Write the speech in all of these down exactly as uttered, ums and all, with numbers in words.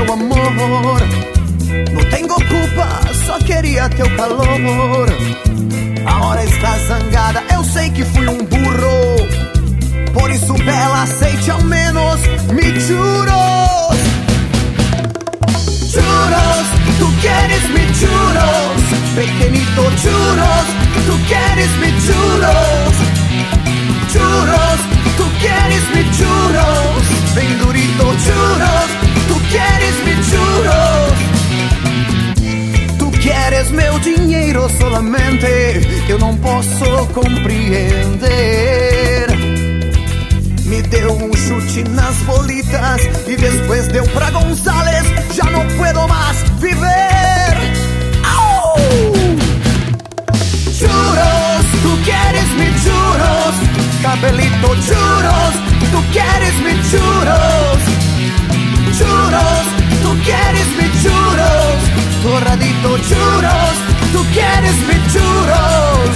meu amor. Não tenho culpa, só queria teu calor. Agora está zangada, eu sei que fui um burro. Por isso, bela, aceite ao menos me churros. Churros, tu queres me churros. Pequenito churros, tu queres me churros. Churros, tu queres me churros. Bem durito churros, tu queres me churros. Tu queres meu dinheiro solamente, eu não posso compreender. Me deu um chute nas bolitas e depois deu pra González. Já não puedo mais viver. Oh! Churros, tu queres me churros. Cabelito churros, tu queres me churros. Churros, tu queres me churros. Torradito churros, tu queres me churros.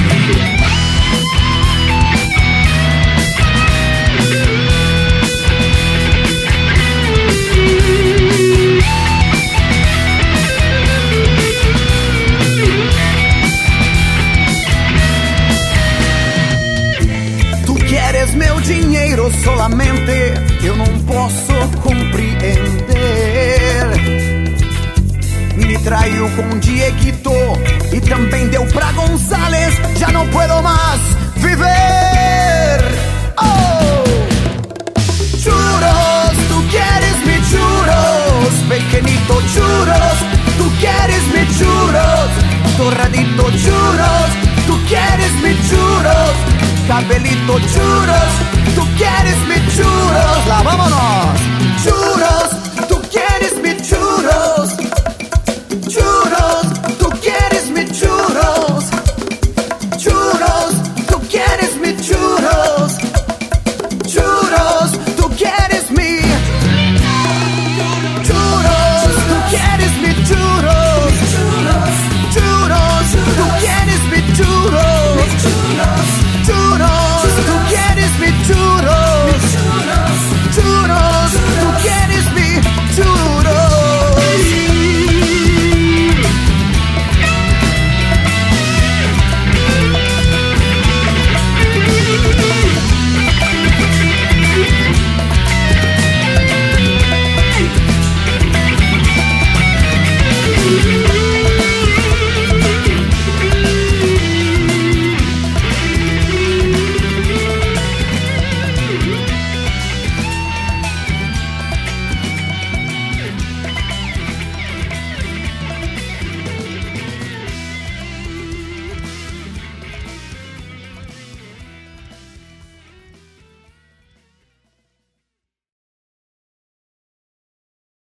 Meu dinheiro solamente, eu não posso compreender. Me traiu com Dieguito e também deu pra González. Já não puedo mais viver. Oh! Churros, tu queres me churros. Pequenito churros, tu queres me churros. Torradito churros, tu queres me churros. Cabelito churros, tu queres me churros. Lá vámonos.